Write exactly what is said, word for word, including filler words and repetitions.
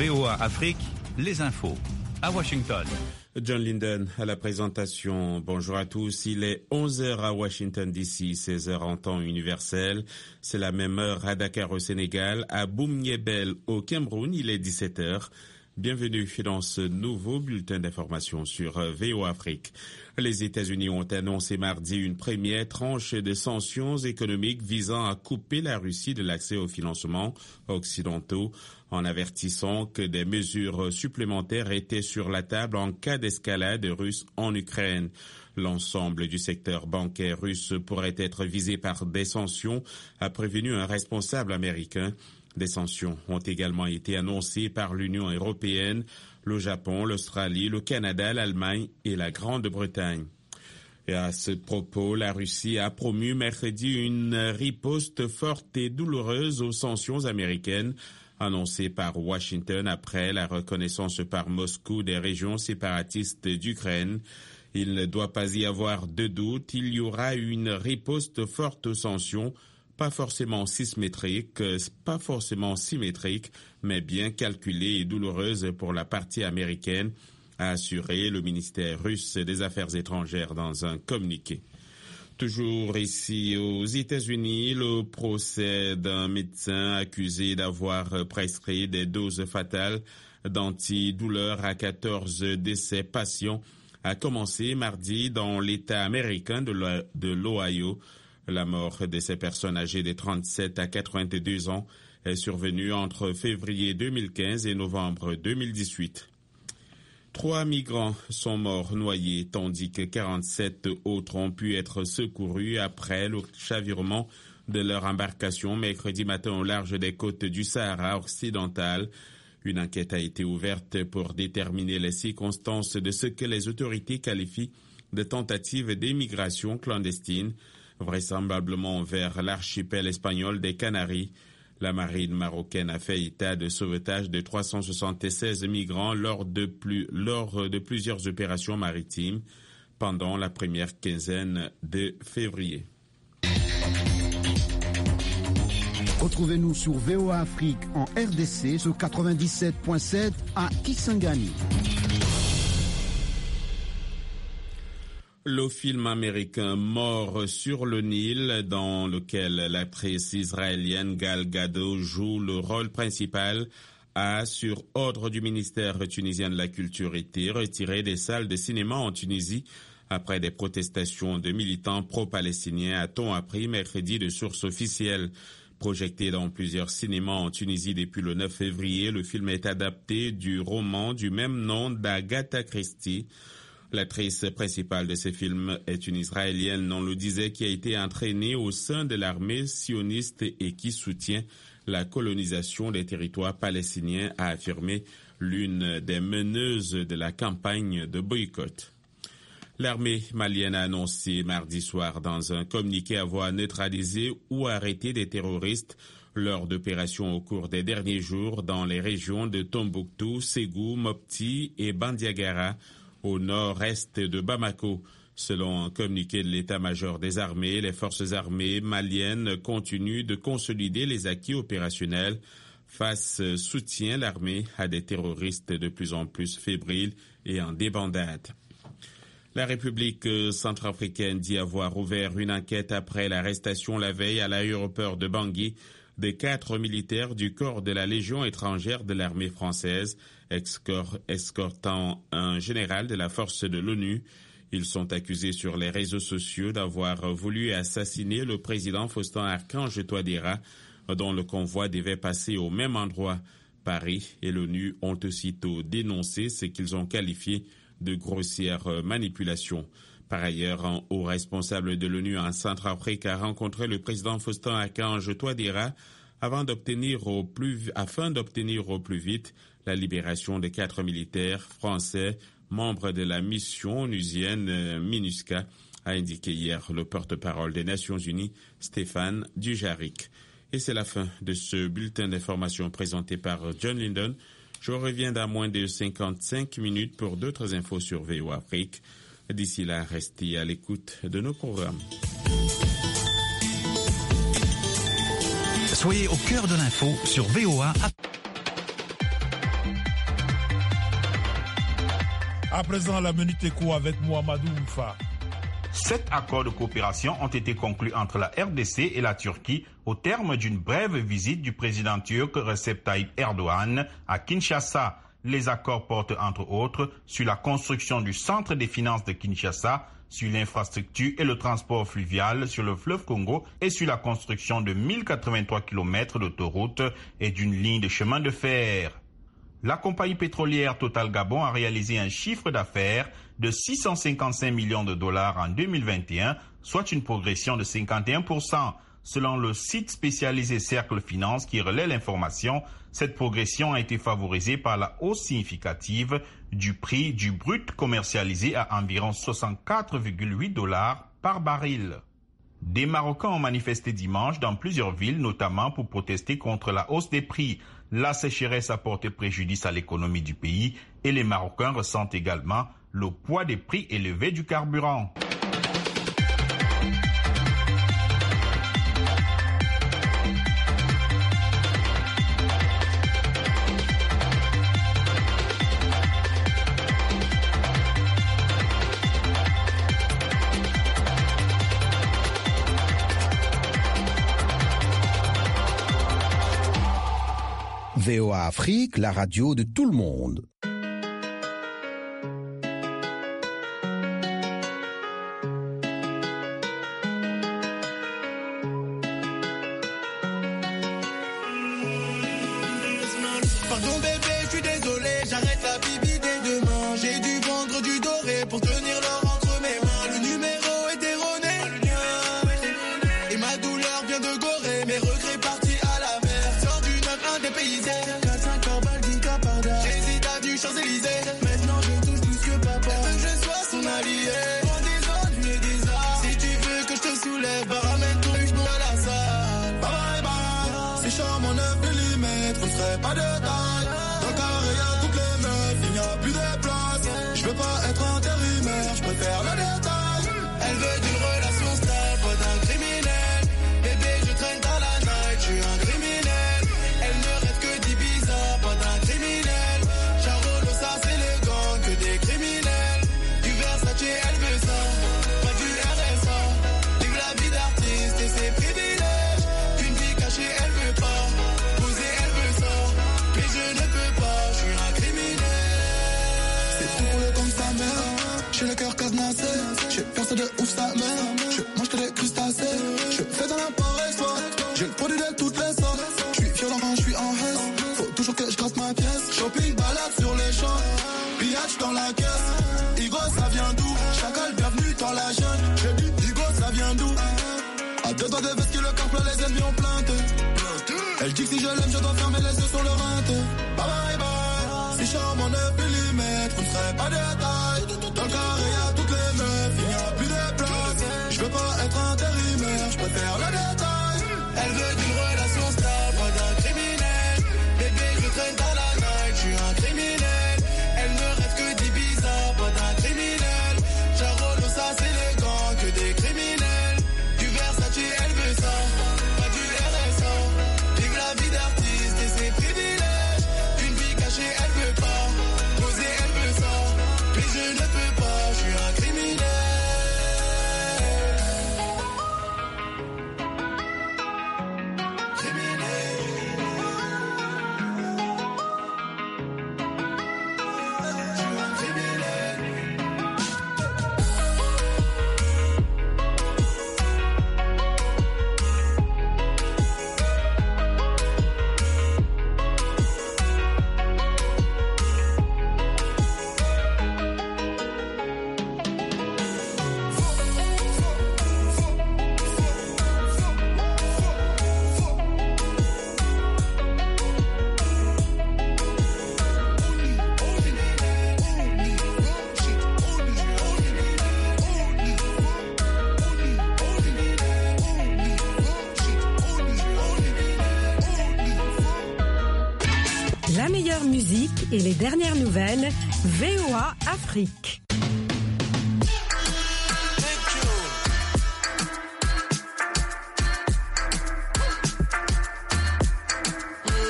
V O A Afrique, les infos. À Washington. John Linden à la présentation. Bonjour à tous. Il est onze heures à Washington D C, seize heures en temps universel. C'est la même heure à Dakar au Sénégal. À Boumniebel au Cameroun, il est dix-sept heures. Bienvenue dans ce nouveau bulletin d'information sur V O A Afrique. Les États-Unis ont annoncé mardi une première tranche de sanctions économiques visant à couper la Russie de l'accès aux financements occidentaux, en avertissant que des mesures supplémentaires étaient sur la table en cas d'escalade russe en Ukraine. L'ensemble du secteur bancaire russe pourrait être visé par des sanctions, a prévenu un responsable américain. Des sanctions ont également été annoncées par l'Union européenne, le Japon, l'Australie, le Canada, l'Allemagne et la Grande-Bretagne. Et à ce propos, la Russie a promu mercredi une riposte forte et douloureuse aux sanctions américaines annoncées par Washington après la reconnaissance par Moscou des régions séparatistes d'Ukraine. Il ne doit pas y avoir de doute, il y aura une riposte forte aux sanctions, pas forcément symétrique, pas forcément symétrique, mais bien calculée et douloureuse pour la partie américaine, a assuré le ministère russe des Affaires étrangères dans un communiqué. Toujours ici aux États-Unis, le procès d'un médecin accusé d'avoir prescrit des doses fatales d'antidouleurs à quatorze de ses patients a commencé mardi dans l'État américain de l'Ohio. La mort de ces personnes âgées de trente-sept à quatre-vingt-deux ans est survenue entre février deux mille quinze et novembre deux mille dix-huit. Trois migrants sont morts noyés, tandis que quarante-sept autres ont pu être secourus après le chavirement de leur embarcation mercredi matin au large des côtes du Sahara occidental. Une enquête a été ouverte pour déterminer les circonstances de ce que les autorités qualifient de tentatives d'immigration clandestine, vraisemblablement vers l'archipel espagnol des Canaries. La marine marocaine a fait état de sauvetage de trois cent soixante-seize migrants lors de, plus, lors de plusieurs opérations maritimes pendant la première quinzaine de février. Retrouvez-nous sur V O A Afrique en R D C sur quatre-vingt-dix-sept virgule sept à Kisangani. Le film américain Mort sur le Nil, dans lequel l'actrice israélienne Gal Gadot joue le rôle principal, a, sur ordre du ministère tunisien de la Culture, été retiré des salles de cinéma en Tunisie après des protestations de militants pro-palestiniens, a-t-on appris mercredi de sources officielles. Projeté dans plusieurs cinémas en Tunisie depuis le neuf février, le film est adapté du roman du même nom d'Agatha Christie. L'actrice principale de ce film est une Israélienne, on le disait, qui a été entraînée au sein de l'armée sioniste et qui soutient la colonisation des territoires palestiniens, a affirmé l'une des meneuses de la campagne de boycott. L'armée malienne a annoncé mardi soir dans un communiqué avoir neutralisé ou arrêté des terroristes lors d'opérations au cours des derniers jours dans les régions de Tombouctou, Ségou, Mopti et Bandiagara, au nord-est de Bamako. Selon un communiqué de l'état-major des armées, les forces armées maliennes continuent de consolider les acquis opérationnels face soutien l'armée à des terroristes de plus en plus fébriles et en débandade. La République centrafricaine dit avoir ouvert une enquête après l'arrestation la veille à l'aéroport de Bangui de quatre militaires du corps de la Légion étrangère de l'armée française, escortant un général de la force de l'ONU. Ils sont accusés sur les réseaux sociaux d'avoir voulu assassiner le président Faustin-Archange Touadéra, dont le convoi devait passer au même endroit. Paris et l'ONU ont aussitôt dénoncé ce qu'ils ont qualifié de grossière manipulation. Par ailleurs, un haut responsable de l'ONU en Centrafrique a rencontré le président Faustin-Archange Touadéra avant d'obtenir au plus, afin d'obtenir au plus vite la libération de quatre militaires français membres de la mission onusienne MINUSCA, a indiqué hier le porte-parole des Nations Unies, Stéphane Dujarric. Et c'est la fin de ce bulletin d'information présenté par John Linden. Je reviens dans moins de cinquante-cinq minutes pour d'autres infos sur V O A Afrique. D'ici là, restez à l'écoute de nos programmes. Soyez au cœur de l'info sur V O A. À présent, la Minute Éco avec Mohamedou Moufa. Sept accords de coopération ont été conclus entre la R D C et la Turquie au terme d'une brève visite du président turc Recep Tayyip Erdogan à Kinshasa. Les accords portent entre autres sur la construction du centre des finances de Kinshasa, sur l'infrastructure et le transport fluvial sur le fleuve Congo et sur la construction de mille quatre-vingt-trois kilomètres d'autoroutes et d'une ligne de chemin de fer. La compagnie pétrolière Total Gabon a réalisé un chiffre d'affaires de six cent cinquante-cinq millions de dollars en deux mille vingt et un, soit une progression de cinquante et un pour cent. Selon le site spécialisé Cercle Finance qui relaie l'information, cette progression a été favorisée par la hausse significative du prix du brut commercialisé à environ soixante-quatre virgule huit dollars par baril. Des Marocains ont manifesté dimanche dans plusieurs villes, notamment pour protester contre la hausse des prix. La sécheresse a porté préjudice à l'économie du pays et les Marocains ressentent également le poids des prix élevés du carburant. V O A Afrique, la radio de tout le monde. Pardon bébé, je suis désolé, j'arrête la bibi dès demain. J'ai dû vendre du doré pour tenir l'or entre mes mains. Le numéro est erroné et ma douleur vient de Gorée. Mes regrets partis à la mer. Sors du neuf un dépaysé, quatre cinq carbales, dix capardas. J'hésite avenue Champs-Élysées. Maintenant je touche plus que papa. Elle veut que je sois son allié. Prends des ennuis et des arts. Si tu veux que je te soulève, bah ramène ton huche à la salle. Bye bye bye. C'est charme en neuf millimètres, on serait pas de taille. Dans le carré y'a toutes les meufs, il n'y a plus de place. Je veux pas être intérimaire, je préfère le détail. Elle veut d'une relation stable, pas d'un criminel. Bébé je traîne dans la night, je suis un criminel. Elle ne rêve que d'Ibiza, pas d'un criminel. Charolo ça c'est le gang, que des criminels. Du Versace elle veut ça, pas du R S A. Vive la vie d'artiste et ses privilèges. Une vie cachée elle veut pas, poser elle veut ça. Mais je ne peux pas, je suis un criminel. C'est tout pour le comme sa mère. J'ai le cœur cadenassé, j'ai percé de ouf sa mère. Je mange que des crustacés, je fais dans la paresse toi. J'ai le produit de toutes les sortes. Je suis violent quand je suis en haisse. Faut toujours que je gratte ma pièce. Shopping, balade sur les champs. Pillage dans la caisse. Igo ça vient d'où? Chacal bienvenue dans la jungle. J'ai dit Igo ça vient d'où? À deux doigts de veste que le corps plein, les ennemis ont plainte. Elle dit que si je l'aime je dois fermer les yeux sur le rente. Bye bye bye. Si charme en neuf millimètres, on ne serait pas de taille. Dans le carré y'a toutes les meufs, il n'y a plus de place. Je veux pas être intérimaire, je préfère le détail. Elle veut d'une relation stable, pas d'un criminel. Bébé je traîne dans la night, je suis un criminel. Elle ne rêve que d'Ibiza, pas d'un criminel. Charolo ça c'est le gang, que des criminels. Du Versace elle veut ça, pas du R S A. Vive la vie d'artiste et ses privilèges. Une vie cachée elle veut pas, poser elle veut ça. Mais je ne peux pas, je suis un criminel. La meilleure musique et les dernières nouvelles, V O A Afrique.